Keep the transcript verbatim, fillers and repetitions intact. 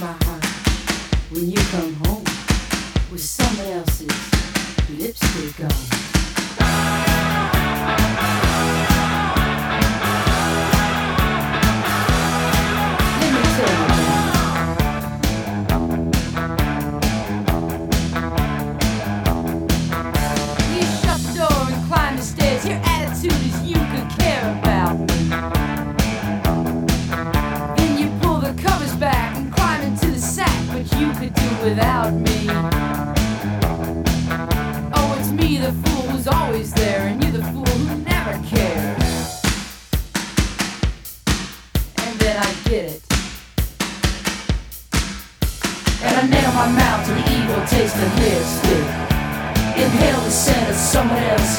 my heart when you come home with someone else's lipstick on. Your attitude is you could care about me. Then you pull the covers back and climb into the sack, but you could do without me. Oh, it's me, the fool who's always there, and you the fool who never cares. And then I get it, and I nail my mouth to the evil taste of lipstick. Inhale the scent of someone else